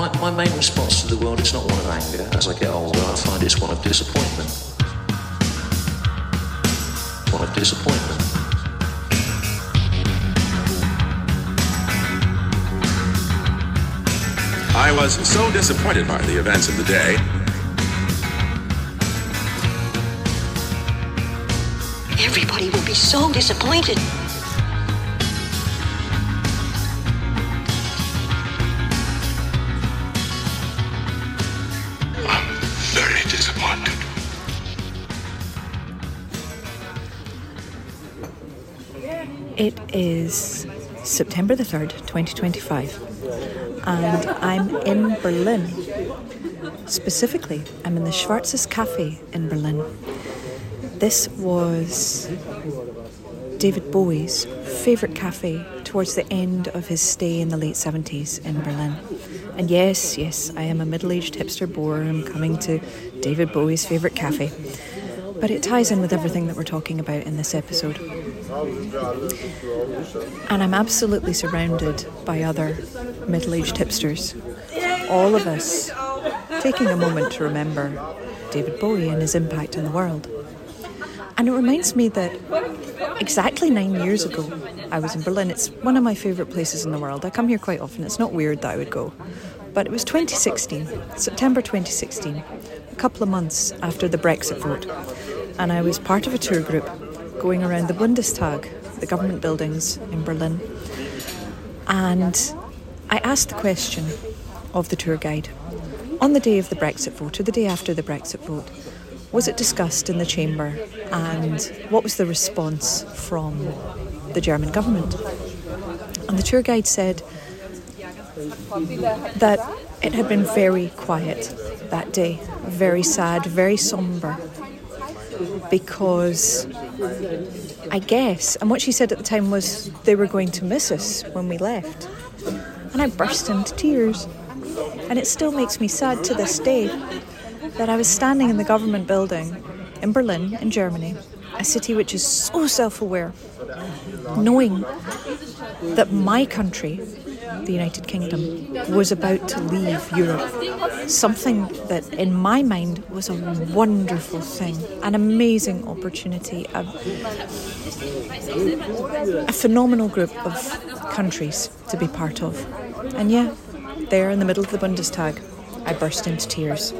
My main response to the world is not one of anger. As I get older, I find it's one of disappointment. One of disappointment. I was so disappointed by the events of the day. Everybody will be so disappointed. I'm very disappointed. It is September the 3rd, 2025. And I'm in Berlin. Specifically, I'm in the Schwarzes Café in Berlin. This was David Bowie's favourite cafe towards the end of his stay in the late 70s in Berlin. And yes, I am a middle-aged hipster bore. I'm coming to David Bowie's favourite cafe. But it ties in with everything that we're talking about in this episode. And I'm absolutely surrounded by other middle-aged hipsters. All of us taking a moment to remember David Bowie and his impact on the world. And it reminds me that exactly 9 years ago, I was in Berlin. It's one of my favourite places in the world. I come here quite often. It's not weird that I would go. But it was 2016, September 2016, a couple of months after the Brexit vote. And I was part of a tour group going around the Bundestag, the government buildings in Berlin. And I asked the question of the tour guide, on the day of the Brexit vote, or the day after the Brexit vote, was it discussed in the chamber, and what was the response from the German government? And the tour guide said that it had been very quiet that day, very sad, very sombre, because I guess, and what she said at the time was they were going to miss us when we left. And I burst into tears. And it still makes me sad to this day that I was standing in the government building in Berlin, in Germany, a city which is so self-aware, knowing that my country, the United Kingdom, was about to leave Europe. Something that, in my mind, was a wonderful thing, an amazing opportunity, a phenomenal group of countries to be part of. And yeah, there in the middle of the Bundestag, I burst into tears.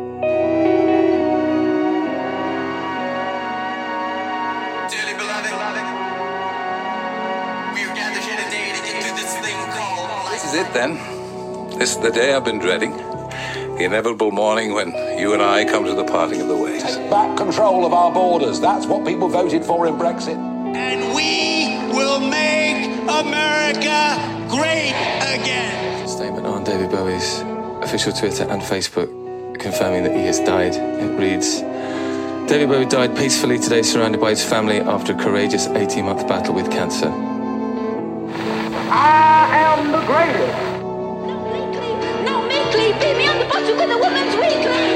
This is it then. This is the day I've been dreading. The inevitable morning when you and I come to the parting of the ways. Take back control of our borders. That's what people voted for in Brexit. And we will make America great again. Statement on David Bowie's official Twitter and Facebook confirming that he has died. It reads, David Bowie died peacefully today, surrounded by his family after a courageous 18-month battle with cancer. I am the greatest. No, meekly, beat me on the bottom with a woman's weekly.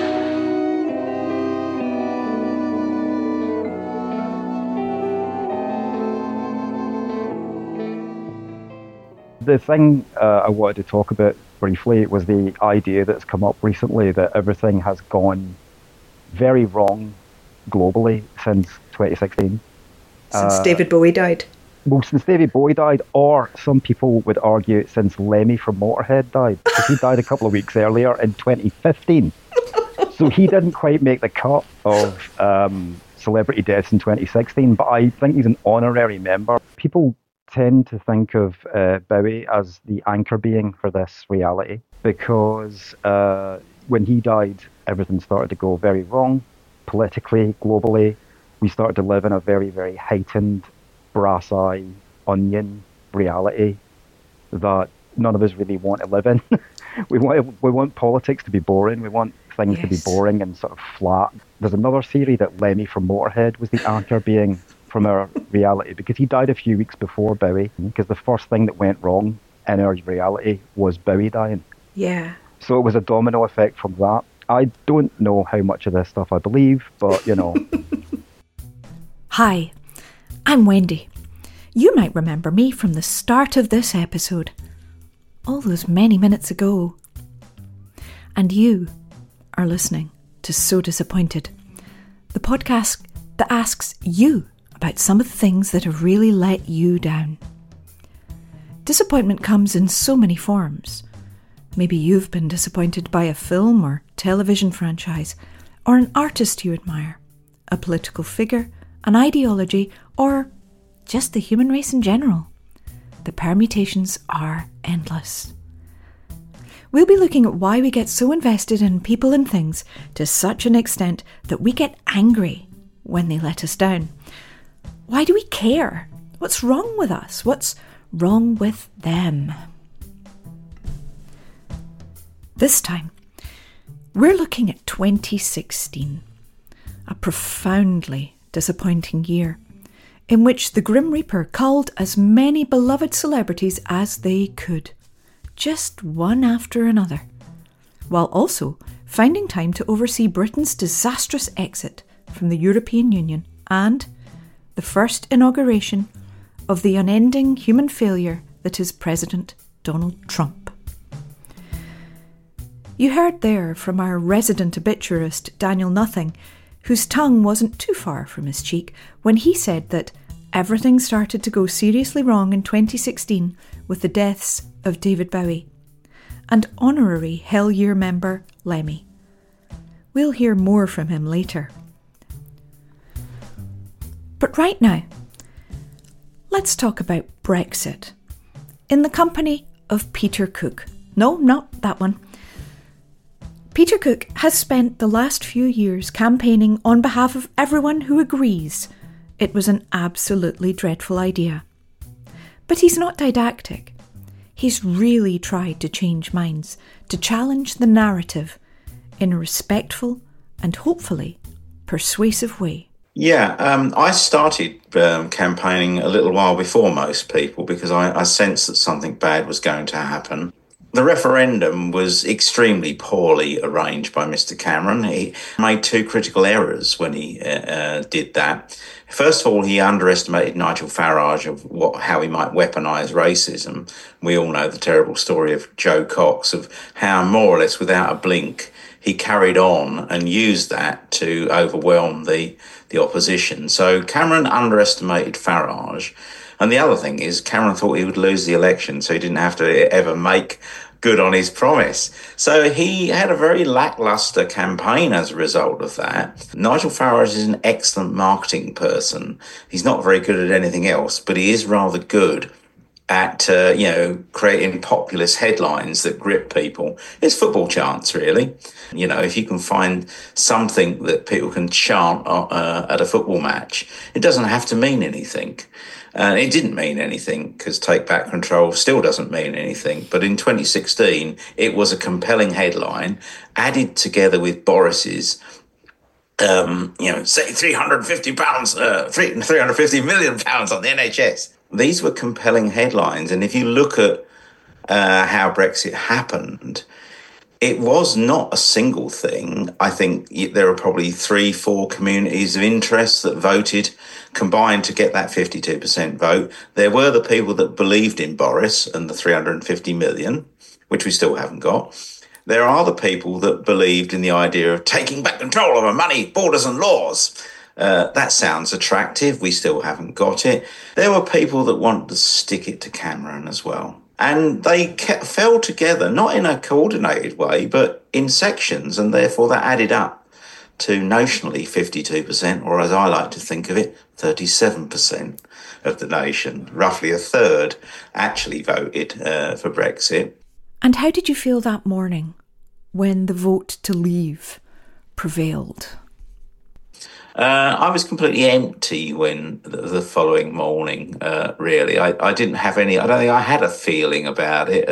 The thing I wanted to talk about briefly was the idea that's come up recently that everything has gone very wrong globally since 2016. Since David Bowie died. Well, since David Bowie died, or some people would argue since Lemmy from Motorhead died, because he died a couple of weeks earlier in 2015. So he didn't quite make the cut of celebrity deaths in 2016, but I think he's an honorary member. People tend to think of Bowie as the anchor being for this reality, because when he died, everything started to go very wrong, politically, globally. We started to live in a very, very heightened, brass eye, onion reality that none of us really want to live in. we want politics to be boring. We want things to be boring and sort of flat. There's another theory that Lemmy from Motorhead was the anchor being from our reality, because he died a few weeks before Bowie, because the first thing that went wrong in our reality was Bowie dying. Yeah. So it was a domino effect from that. I don't know how much of this stuff I believe, but, you know. Hi, I'm Wendy. You might remember me from the start of this episode. All those many minutes ago, And you are listening to So Disappointed, the podcast that asks you about some of the things that have really let you down. Disappointment comes in so many forms. Maybe you've been disappointed by a film or television franchise, or an artist you admire, a political figure, an ideology, or just the human race in general. The permutations are endless. We'll be looking at why we get so invested in people and things to such an extent that we get angry when they let us down. Why do we care? What's wrong with us? What's wrong with them? This time, we're looking at 2016, a profoundly disappointing year in which the Grim Reaper culled as many beloved celebrities as they could, just one after another, while also finding time to oversee Britain's disastrous exit from the European Union and the first inauguration of the unending human failure that is President Donald Trump. You heard there from our resident obituarist, Daniel Nothing, whose tongue wasn't too far from his cheek when he said that everything started to go seriously wrong in 2016 with the deaths of David Bowie and honorary Hell Year member Lemmy. We'll hear more from him later. But right now, let's talk about Brexit in the company of Peter Cook. No, not that one. Peter Cook has spent the last few years campaigning on behalf of everyone who agrees it was an absolutely dreadful idea. But he's not didactic. He's really tried to change minds, to challenge the narrative in a respectful and hopefully persuasive way. Yeah, I started campaigning a little while before most people because I sensed that something bad was going to happen. The referendum was extremely poorly arranged by Mr. Cameron. He made two critical errors when he did that. First of all, he underestimated Nigel Farage of how he might weaponise racism. We all know the terrible story of Joe Cox, of how more or less without a blink he carried on and used that to overwhelm the opposition. So Cameron underestimated Farage. And the other thing is Cameron thought he would lose the election, so he didn't have to ever make good on his promise. So he had a very lacklustre campaign as a result of that. Nigel Farage is an excellent marketing person. He's not very good at anything else, but he is rather good at, creating populist headlines that grip people. It's football chants, really. You know, if you can find something that people can chant at a football match, it doesn't have to mean anything. It didn't mean anything because Take Back Control still doesn't mean anything. But in 2016, it was a compelling headline added together with Boris's, say £350 million on the NHS. These were compelling headlines. And if you look at how Brexit happened, it was not a single thing. I think there are probably 3-4 communities of interest that voted combined to get that 52% vote. There were the people that believed in Boris and the 350 million, which we still haven't got. There are the people that believed in the idea of taking back control over money, borders and laws. That sounds attractive. We still haven't got it. There were people that wanted to stick it to Cameron as well. And they fell together, not in a coordinated way, but in sections, and therefore that added up to notionally 52%, or as I like to think of it, 37% of the nation. Roughly a third actually voted for Brexit. And how did you feel that morning when the vote to leave prevailed? I was completely empty when the following morning, really. I didn't have I don't think I had a feeling about it.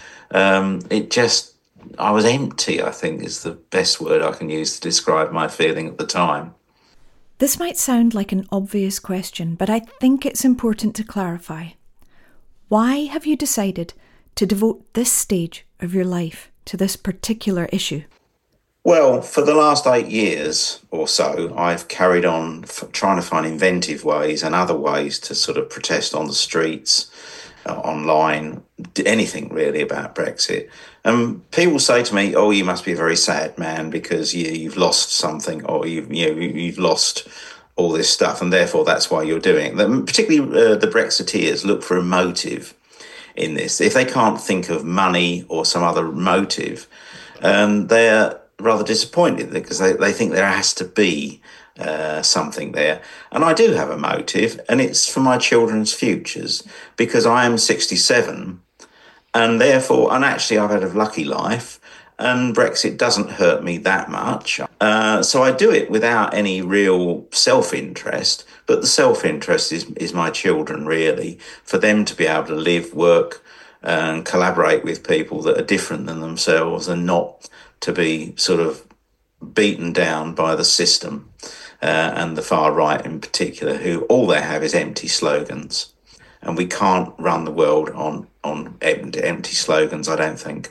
I was empty, I think, is the best word I can use to describe my feeling at the time. This might sound like an obvious question, but I think it's important to clarify. Why have you decided to devote this stage of your life to this particular issue? Well, for the last 8 years or so, I've carried on trying to find inventive ways and other ways to sort of protest on the streets. online, anything really about Brexit. People say to me, "Oh, you must be a very sad man because you've lost something, or you've lost all this stuff, and therefore that's why you're doing it." Particularly the Brexiteers look for a motive in this. If they can't think of money or some other motive, they're rather disappointed because they think there has to be something there. And I do have a motive, and it's for my children's futures, because I am 67, and therefore, and actually I've had a lucky life, and Brexit doesn't hurt me that much. So I do it without any real self-interest, but the self-interest is my children, really, for them to be able to live, work, and collaborate with people that are different than themselves, and not to be sort of beaten down by the system and the far right in particular, who all they have is empty slogans. And we can't run the world on empty slogans, I don't think.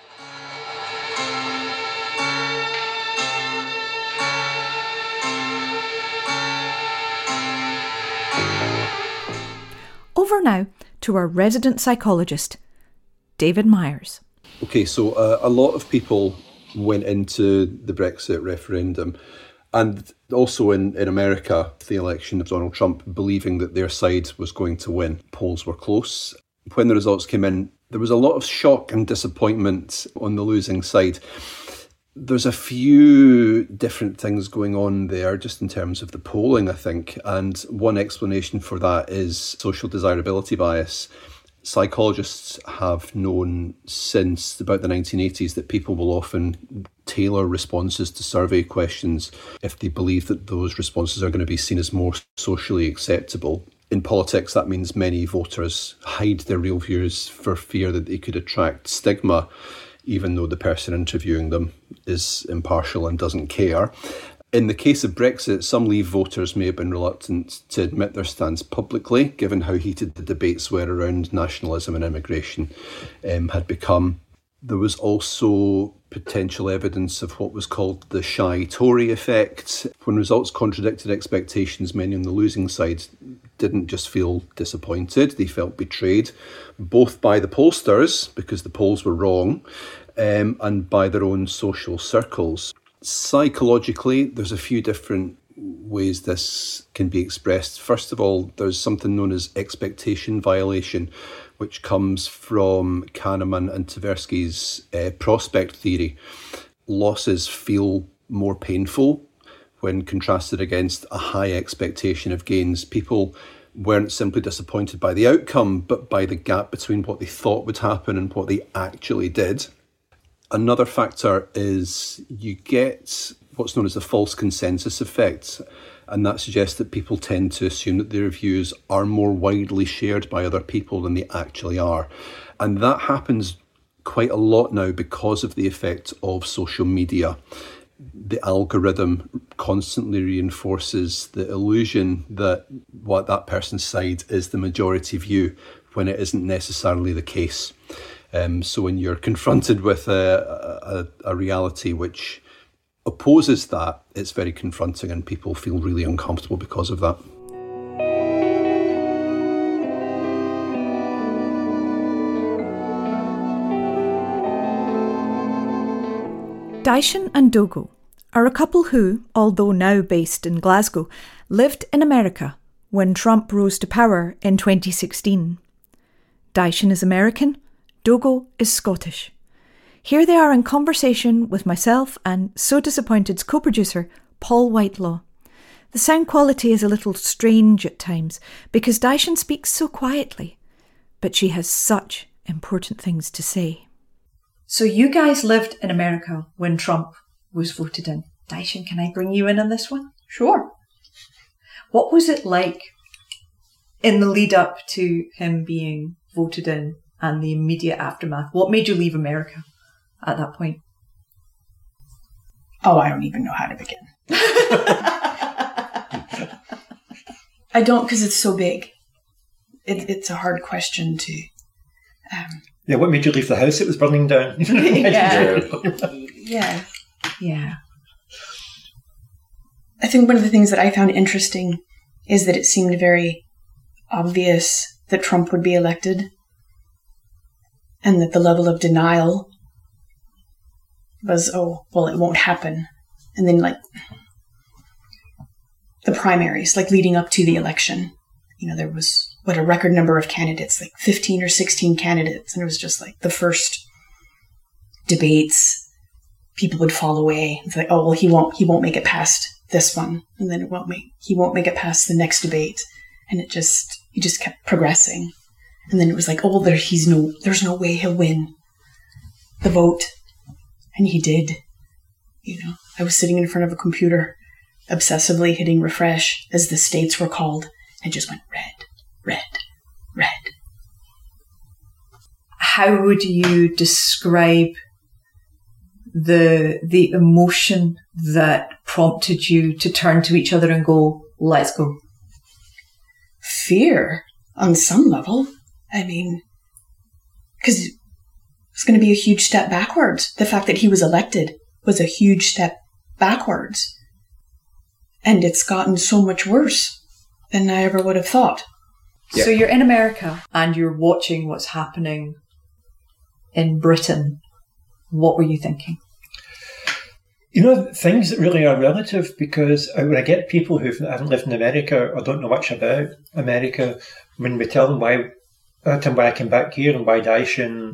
Over now to our resident psychologist, David Myers. Okay, so a lot of people went into the Brexit referendum, and also in America, the election of Donald Trump, believing that their side was going to win. Polls were close. When the results came in, there was a lot of shock and disappointment on the losing side. There's a few different things going on there just in terms of the polling, I think. And one explanation for that is social desirability bias. Psychologists have known since about the 1980s that people will often tailor responses to survey questions if they believe that those responses are going to be seen as more socially acceptable. In politics, that means many voters hide their real views for fear that they could attract stigma, even though the person interviewing them is impartial and doesn't care. In the case of Brexit, some Leave voters may have been reluctant to admit their stance publicly, given how heated the debates were around nationalism and immigration had become. There was also potential evidence of what was called the shy Tory effect. When results contradicted expectations, many on the losing side didn't just feel disappointed, they felt betrayed, both by the pollsters, because the polls were wrong, and by their own social circles. Psychologically, there's a few different ways this can be expressed. First of all, there's something known as expectation violation, which comes from Kahneman and Tversky's prospect theory. Losses feel more painful when contrasted against a high expectation of gains. People weren't simply disappointed by the outcome, but by the gap between what they thought would happen and what they actually did. Another factor is you get what's known as the false consensus effect, and that suggests that people tend to assume that their views are more widely shared by other people than they actually are. And that happens quite a lot now because of the effect of social media. The algorithm constantly reinforces the illusion that what that person's side is the majority view, when it isn't necessarily the case. So when you're confronted with a reality which opposes that, it's very confronting and people feel really uncomfortable because of that. Daishin and Dogo are a couple who, although now based in Glasgow, lived in America when Trump rose to power in 2016. Daishin is American, Dogo is Scottish. Here they are in conversation with myself and So Disappointed's co-producer, Paul Whitelaw. The sound quality is a little strange at times because Daishin speaks so quietly, but she has such important things to say. So you guys lived in America when Trump was voted in. Daishin, can I bring you in on this one? Sure. What was it like in the lead up to him being voted in and the immediate aftermath? What made you leave America at that point? Oh, I don't even know how to begin. I don't, because it's so big. It's a hard question to... Yeah, what made you leave the house? It was burning down. Yeah. I think one of the things that I found interesting is that it seemed very obvious that Trump would be elected and that the level of denial was, oh, well, it won't happen. And then, like, the primaries, like, leading up to the election, you know, there was, a record number of candidates, like 15 or 16 candidates. And it was just like the first debates, people would fall away. It's like, oh, well, he won't make it past this one. And then he won't make it past the next debate. And he just kept progressing. And then it was like, oh, there's no way he'll win the vote. And he did. You know, I was sitting in front of a computer, obsessively hitting refresh as the states were called, and just went red, red, red. How would you describe the emotion that prompted you to turn to each other and go, let's go? Fear, on some level. I mean, because it's going to be a huge step backwards. The fact that he was elected was a huge step backwards. And it's gotten so much worse than I ever would have thought. Yeah. So you're in America and you're watching what's happening in Britain. What were you thinking? You know, things that really are relative, because when I get people who haven't lived in America or don't know much about America, when we tell them why I came back here and why Daishin,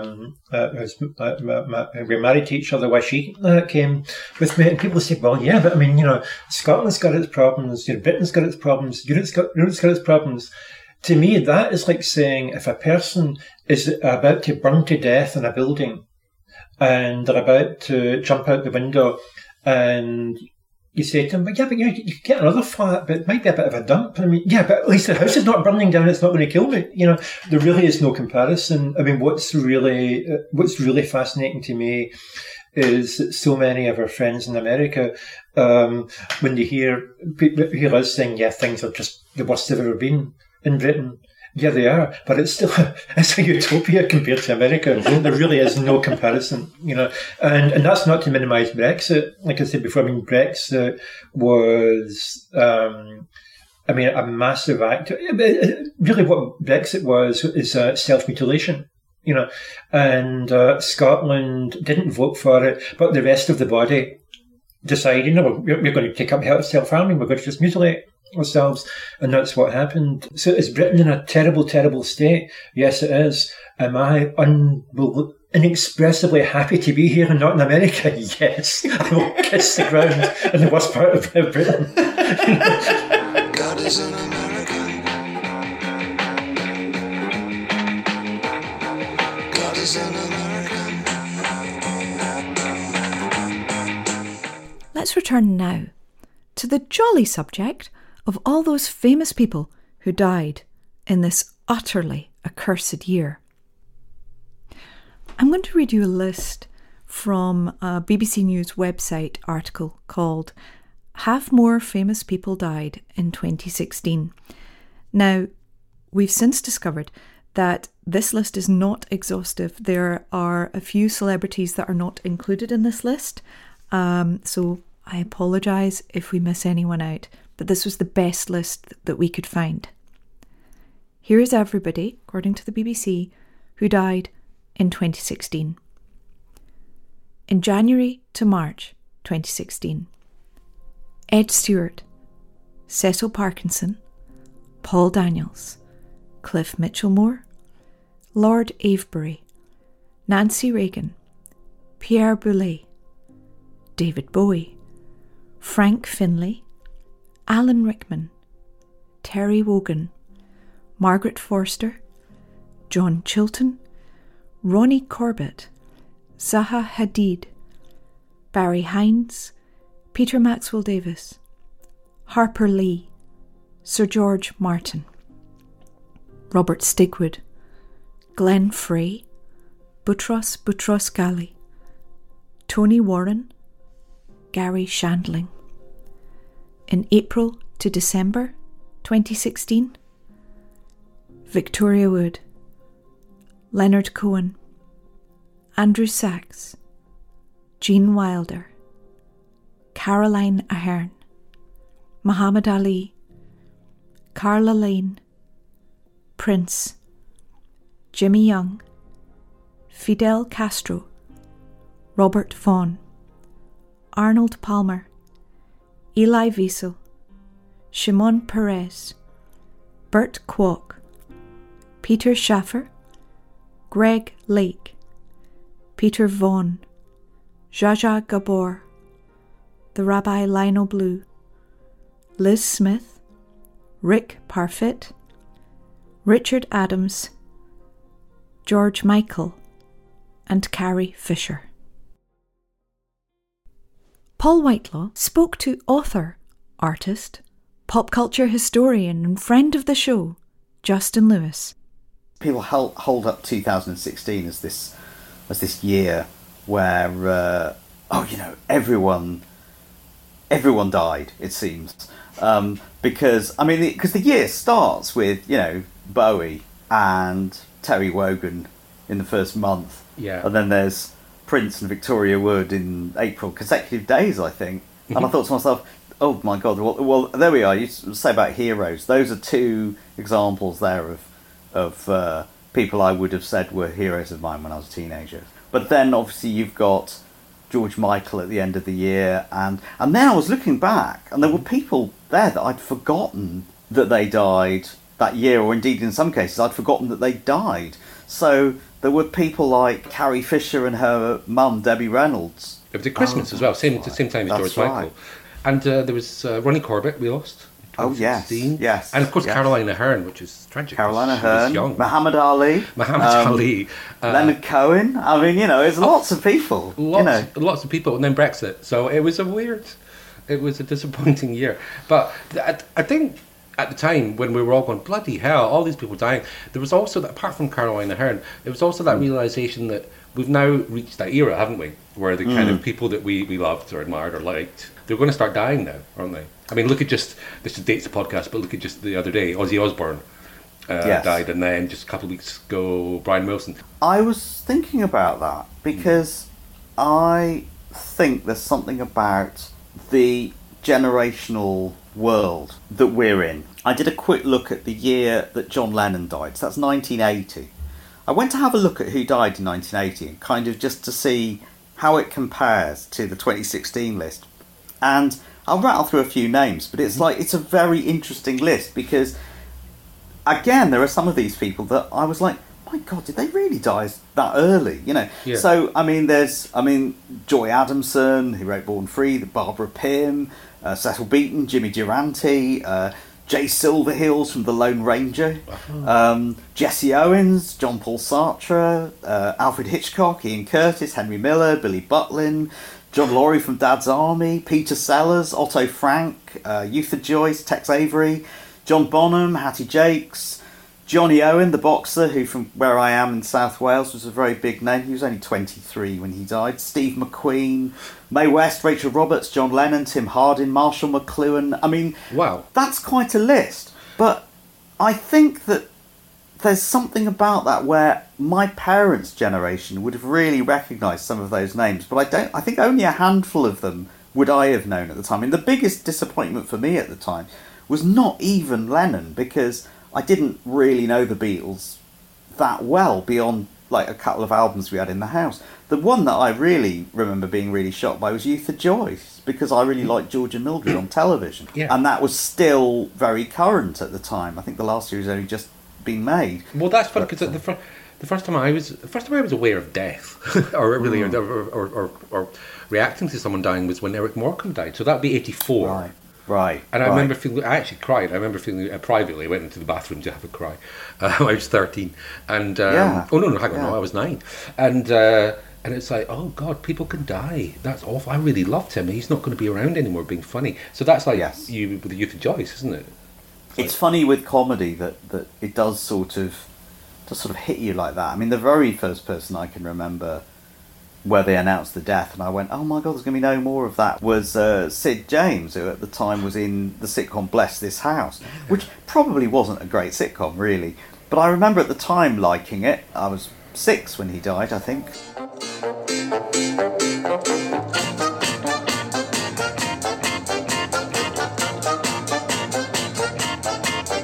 we're married to each other, why she came with me, and people say, well, yeah, but I mean, you know, Scotland's got its problems, you know, Britain's got its problems, Europe's got its problems. To me, that is like saying if a person is about to burn to death in a building and they're about to jump out the window, and you say to them, but yeah, but you could get another flat, but it might be a bit of a dump. I mean, yeah, but at least the house is not burning down, it's not going to kill me. You know, there really is no comparison. I mean, what's really fascinating to me is that so many of our friends in America, when they hear us saying, yeah, things are just the worst they've ever been in Britain, yeah, they are, but it's a utopia compared to America. There really is no comparison, you know. And that's not to minimise Brexit. Like I said before, I mean, Brexit was, a massive act. Really, what Brexit was is self-mutilation, you know. And Scotland didn't vote for it, but the rest of the body decided, you know, we're going to take up self-harming. We're going to just mutilate ourselves, and that's what happened. So is Britain in a terrible, terrible state? Yes, it is. Am I inexpressibly happy to be here and not in America? Yes. I will kiss the ground in the worst part of Britain. God is an American. God is an American. Let's return now to the jolly subject of all those famous people who died in this utterly accursed year. I'm going to read you a list from a BBC News website article called Have More Famous People Died in 2016. Now, we've since discovered that this list is not exhaustive. There are a few celebrities that are not included in this list, so I apologise if we miss anyone out, but this was the best list that we could find. Here is everybody, according to the BBC, who died in 2016. In January to March 2016, Ed Stewart, Cecil Parkinson, Paul Daniels, Cliff Mitchellmore, Lord Avebury, Nancy Reagan, Pierre Boulez, David Bowie, Frank Finlay, Alan Rickman, Terry Wogan, Margaret Forster, John Chilton, Ronnie Corbett, Zaha Hadid, Barry Hines, Peter Maxwell Davis, Harper Lee, Sir George Martin, Robert Stigwood, Glenn Frey, Boutros Boutros-Ghali, Tony Warren, Gary Shandling. In April to December 2016, Victoria Wood, Leonard Cohen, Andrew Sachs, Gene Wilder, Caroline Aherne, Muhammad Ali, Carla Lane, Prince, Jimmy Young, Fidel Castro, Robert Vaughn, Arnold Palmer, Elie Wiesel, Shimon Peres, Bert Kwok, Peter Schaffer, Greg Lake, Peter Vaughan, Zsa Zsa Gabor, the Rabbi Lionel Blue, Liz Smith, Rick Parfitt, Richard Adams, George Michael, and Carrie Fisher. Paul Whitelaw spoke to author, artist, pop culture historian and friend of the show, Justin Lewis. People hold up 2016 as this year where everyone died, it seems, because the year starts with Bowie and Terry Wogan in the first month, and then there's Prince and Victoria Wood in April, consecutive days, I think. And I thought to myself, oh my God, well there we are. You say about heroes. Those are two examples there of people I would have said were heroes of mine when I was a teenager. But then obviously you've got George Michael at the end of the year, and then I was looking back, and there were people there that I'd forgotten that they died that year, or indeed in some cases I'd forgotten that they died. So there were people like Carrie Fisher and her mum, Debbie Reynolds. It was at Christmas as well, same time as George Michael. And there was Ronnie Corbett, we lost. Oh, yes. And of course Caroline Aherne, which is tragic. Caroline Aherne, Muhammad Ali. Ali. Leonard Cohen. I mean, there's lots of people. Lots of people, and then Brexit. So it was a disappointing year. But I think at the time when we were all going, bloody hell, all these people dying, there was also, that, apart from Caroline Aherne, there was also that realisation that we've now reached that era, haven't we? Where the kind of people that we loved or admired or liked, they're going to start dying now, aren't they? I mean, look at this dates the podcast, but look at just the other day, Ozzy Osbourne died, and then just a couple of weeks ago, Brian Wilson. I was thinking about that because I think there's something about the generational world that we're in. I did a quick look at the year that John Lennon died, so that's 1980. I went to have a look at who died in 1980 and kind of just to see how it compares to the 2016 list. And I'll rattle through a few names, but it's a very interesting list because, again, there are some of these people that I was like, my God, did they really die that early? Yeah. So, there's Joy Adamson, who wrote Born Free, Barbara Pym, Cecil Beaton, Jimmy Durante, Jay Silverheels from The Lone Ranger, Jesse Owens, John Paul Sartre, Alfred Hitchcock, Ian Curtis, Henry Miller, Billy Butlin, John Laurie from Dad's Army, Peter Sellers, Otto Frank, Eutha Joyce, Tex Avery, John Bonham, Hattie Jakes, Johnny Owen, the boxer, who from where I am in South Wales was a very big name. He was only 23 when he died. Steve McQueen, Mae West, Rachel Roberts, John Lennon, Tim Hardin, Marshall McLuhan. Wow. That's quite a list. But I think that there's something about that where my parents' generation would have really recognised some of those names, but I think only a handful of them would I have known at the time. And the biggest disappointment for me at the time was not even Lennon, because I didn't really know the Beatles that well beyond like a couple of albums we had in the house. The one that I really remember being really shocked by was Eutha Joyce, because I really liked George and Mildred on television. Yeah. And that was still very current at the time. I think the last series only just been made. Well, that's funny because the first time I was aware of death, or really, or reacting to someone dying was when Eric Morecambe died. So that'd be 84. Right. And I remember feeling, I actually cried. I remember feeling privately. I went into the bathroom to have a cry. I was 13, and I was 9, and it's like, oh God, people can die. That's awful. I really loved him. He's not going to be around anymore, being funny. So that's like you with the Eutha Joyce, isn't it? It's funny with comedy that it does sort of hit you like that. I mean, the very first person I can remember where they announced the death and I went, oh my God, there's going to be no more of that, was Sid James, who at the time was in the sitcom Bless This House, which probably wasn't a great sitcom, really. But I remember at the time liking it. I was 6 when he died, I think.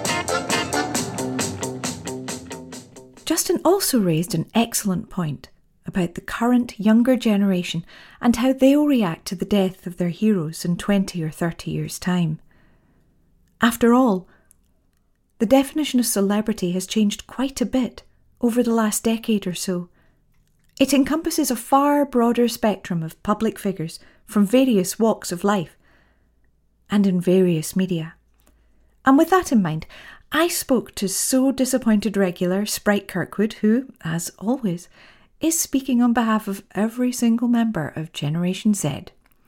Justin also raised an excellent point. about the current younger generation and how they'll react to the death of their heroes in 20 or 30 years' time. After all, the definition of celebrity has changed quite a bit over the last decade or so. It encompasses a far broader spectrum of public figures from various walks of life and in various media. And with that in mind, I spoke to So Disappointed regular Sprite Kirkwood, who, as always, is speaking on behalf of every single member of Generation Z.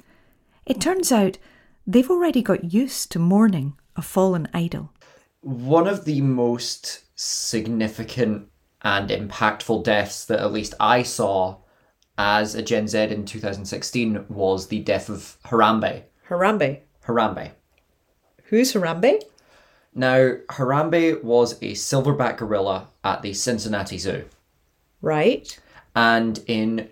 It turns out they've already got used to mourning a fallen idol. One of the most significant and impactful deaths that at least I saw as a Gen Z in 2016 was the death of Harambe. Harambe? Harambe. Who's Harambe? Now, Harambe was a silverback gorilla at the Cincinnati Zoo. Right. And in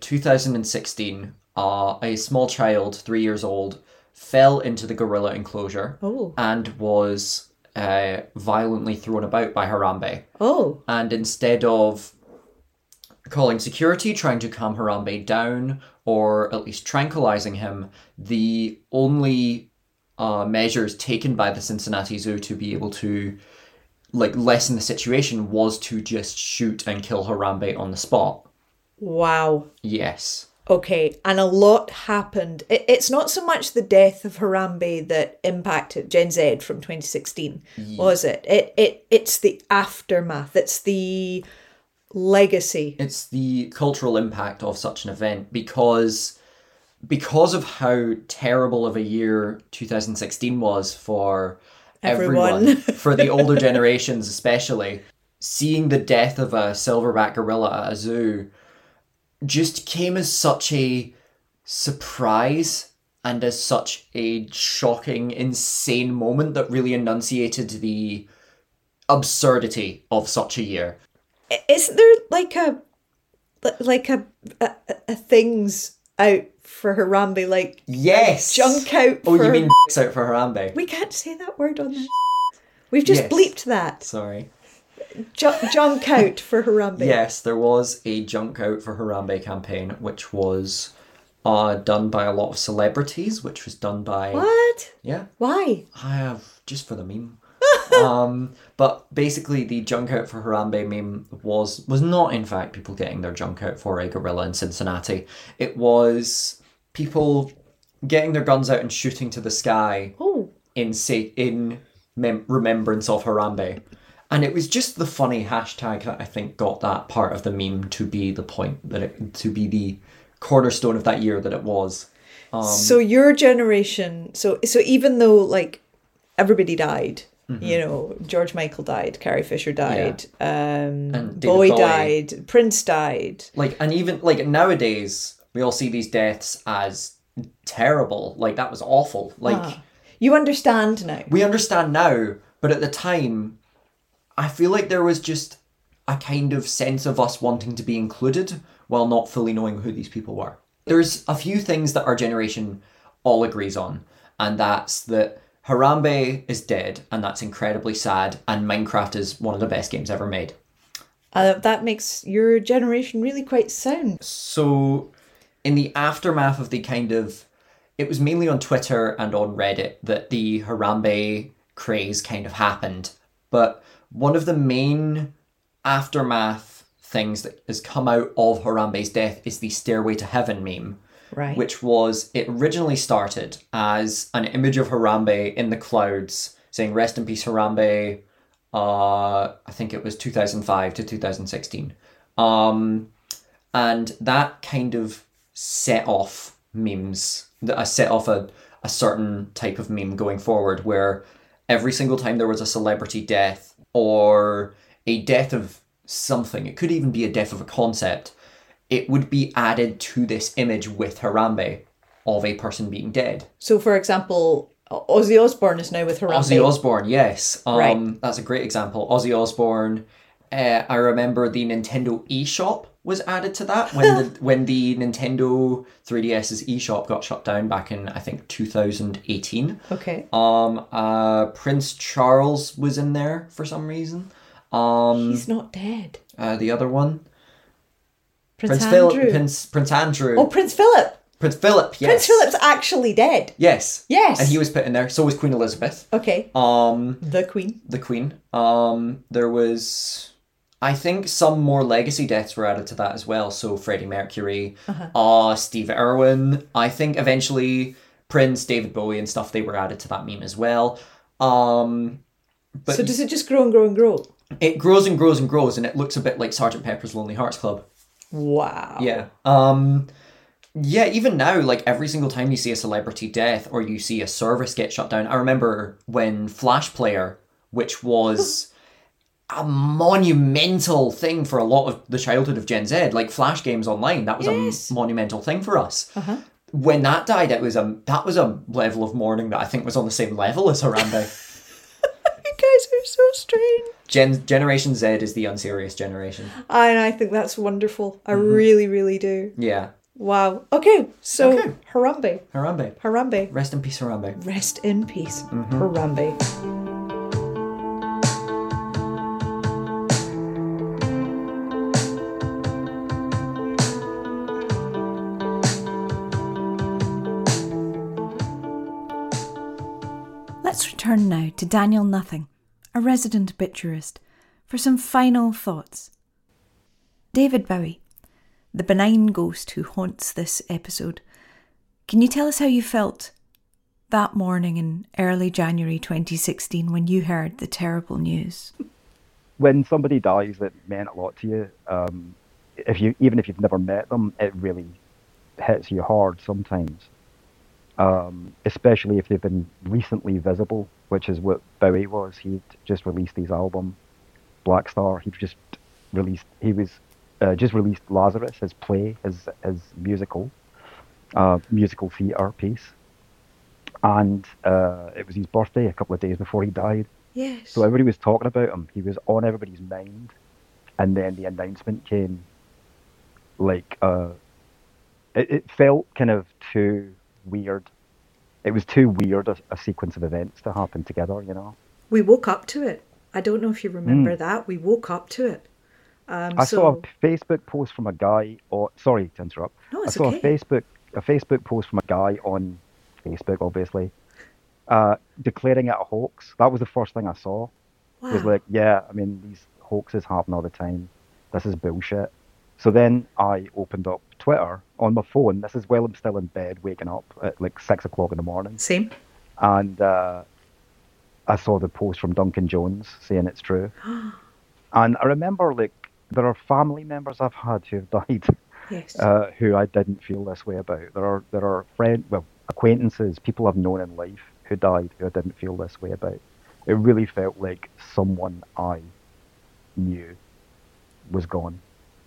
2016, a small child, 3 years old, fell into the gorilla enclosure and was violently thrown about by Harambe. Oh. And instead of calling security, trying to calm Harambe down, or at least tranquilizing him, the only measures taken by the Cincinnati Zoo to be able to lessen the situation was to just shoot and kill Harambe on the spot. Wow. Yes. Okay, and a lot happened. It's not so much the death of Harambe that impacted Gen Z from 2016, was it? It's the aftermath. It's the legacy. It's the cultural impact of such an event because of how terrible of a year 2016 was for everyone for the older generations especially. Seeing the death of a silverback gorilla at a zoo just came as such a surprise and as such a shocking, insane moment that really enunciated the absurdity of such a year. Isn't there like a things out for Harambe, like yes, junk out? Oh, you mean out for Harambe? We can't say that word on this. We've just bleeped that. Sorry. Junk out for Harambe. Yes, there was a junk out for Harambe campaign, which was done by a lot of celebrities, which was done by... What? Yeah. Why? Just for the meme. But basically the junk out for Harambe meme was not in fact people getting their junk out for a gorilla in Cincinnati. It was people getting their guns out and shooting to the sky in remembrance of Harambe. And it was just the funny hashtag that I think got that part of the meme to be the point, to be the cornerstone of that year that it was. So your generation, so even though everybody died, you know, George Michael died, Carrie Fisher died, and Bowie died, Prince died. And even nowadays, we all see these deaths as terrible. That was awful. You understand now. We understand now, but at the time, I feel like there was just a kind of sense of us wanting to be included while not fully knowing who these people were. There's a few things that our generation all agrees on, and that's that Harambe is dead, and that's incredibly sad, and Minecraft is one of the best games ever made. That makes your generation really quite sound. So, in the aftermath of it was mainly on Twitter and on Reddit that the Harambe craze kind of happened, but one of the main aftermath things that has come out of Harambe's death is the Stairway to Heaven meme. Right. Which it originally started as an image of Harambe in the clouds saying, "Rest in peace, Harambe." I think it was 2005 to 2016. And that kind of set off memes, set off a certain type of meme going forward, where every single time there was a celebrity death or a death of something, it could even be a death of a concept, it would be added to this image with Harambe of a person being dead. So, for example, Ozzy Osbourne is now with Harambe. Ozzy Osbourne, yes. Right. That's a great example. Ozzy Osbourne. I remember the Nintendo eShop was added to that when the Nintendo 3DS's eShop got shut down back in, I think, 2018. Okay. Prince Charles was in there for some reason. He's not dead. The other one. Prince Andrew. Prince Andrew. Oh, Prince Philip. Prince Philip, yes. Prince Philip's actually dead. Yes. Yes. And he was put in there. So was Queen Elizabeth. Okay. The Queen. The Queen. There was, I think, some more legacy deaths were added to that as well. So Freddie Mercury, Steve Irwin. I think eventually Prince, David Bowie and stuff, they were added to that meme as well. But so does it just grow and grow and grow? It grows and grows and grows, and it looks a bit like Sgt. Pepper's Lonely Hearts Club. Wow. Yeah. Yeah, even now, like every single time you see a celebrity death or you see a service get shut down. I remember when Flash Player, which was a monumental thing for a lot of the childhood of Gen Z, like Flash games online, that was a monumental thing for us. When that died, that was a level of mourning that I think was on the same level as Harambe. You guys are so strange. Generation Z is the unserious generation. And I think that's wonderful. I really, really do. Yeah. Wow. Okay, so Harambe. Harambe. Rest in peace, Harambe. Rest in peace, Harambe. Let's return now to Daniel Nothing, a resident obituarist, for some final thoughts. David Bowie, the benign ghost who haunts this episode. Can you tell us how you felt that morning in early January 2016 when you heard the terrible news? When somebody dies that meant a lot to you, even if you've never met them, it really hits you hard sometimes. Especially if they've been recently visible, which is what Bowie was. He'd just released his album, Black Star. He just released Lazarus, his play, his musical theatre piece. And it was his birthday a couple of days before he died. Yes. So everybody was talking about him. He was on everybody's mind. And then the announcement came, like, it felt kind of too weird. It was too weird a sequence of events to happen together, you know? We woke up to it. I don't know if you remember that. We woke up to it. I saw a Facebook post from a guy, sorry to interrupt. No, it's I saw okay. a Facebook post from a guy on Facebook, obviously, declaring it a hoax. That was the first thing I saw. Wow. It was like, yeah, I mean, these hoaxes happen all the time. This is bullshit. So then I opened up Twitter on my phone. This is while I'm still in bed, waking up at like 6 o'clock in the morning. Same. And I saw the post from Duncan Jones saying it's true. And I remember, like, there are family members I've had who have died, Yes. who I didn't feel this way about. There are acquaintances, people I've known in life who died who I didn't feel this way about. It really felt like someone I knew was gone.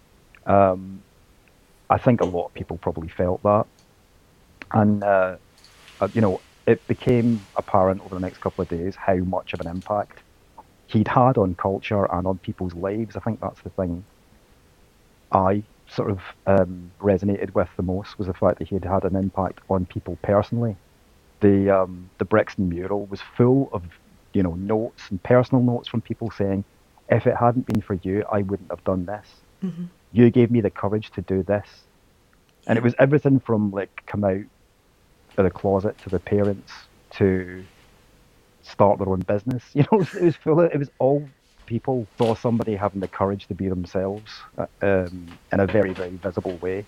I think a lot of people probably felt that. And, it became apparent over the next couple of days how much of an impact he'd had on culture and on people's lives. I think that's the thing I sort of resonated with the most, was the fact that he'd had an impact on people personally. The Brixton mural was full of, notes and personal notes from people saying, if it hadn't been for you, I wouldn't have done this. Mm-hmm. You gave me the courage to do this. And it was everything from, like, come out of the closet to the parents to start their own business. It was all people saw somebody having the courage to be themselves in a very, very visible way.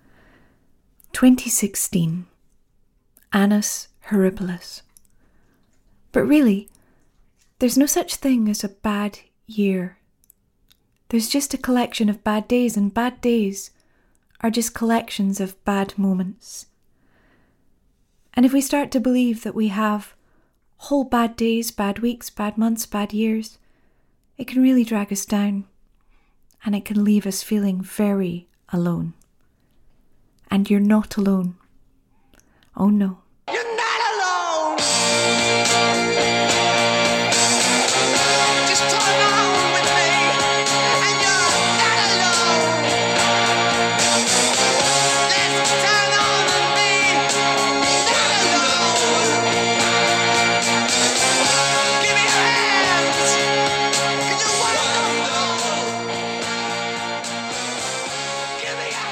2016. Annus Horribilis. But really, there's no such thing as a bad year. There's just a collection of bad days, and bad days are just collections of bad moments. And if we start to believe that we have whole bad days, bad weeks, bad months, bad years, it can really drag us down, and it can leave us feeling very alone. And you're not alone. Oh no. Give me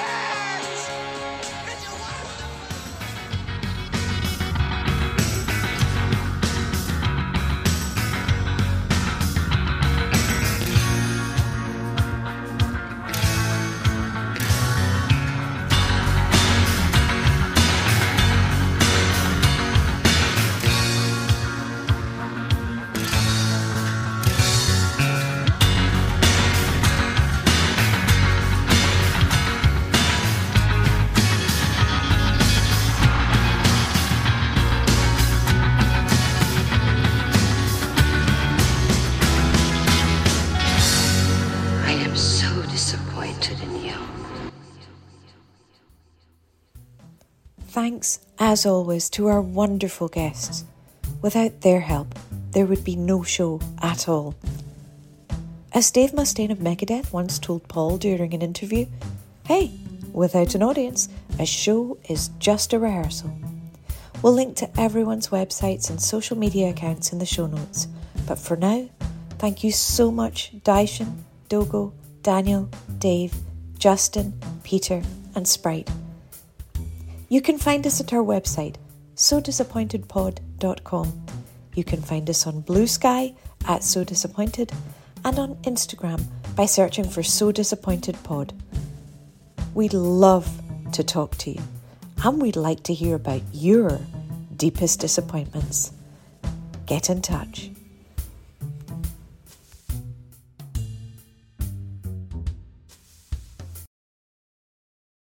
Thanks, as always, to our wonderful guests. Without their help, there would be no show at all. As Dave Mustaine of Megadeth once told Paul during an interview, hey, without an audience, a show is just a rehearsal. We'll link to everyone's websites and social media accounts in the show notes. But for now, thank you so much, Daishin, Dogo, Daniel, Dave, Justin, Peter, and Sprite. You can find us at our website, sodisappointedpod.com. You can find us on Blue Sky at So Disappointed and on Instagram by searching for So Disappointed Pod. We'd love to talk to you, and we'd like to hear about your deepest disappointments. Get in touch.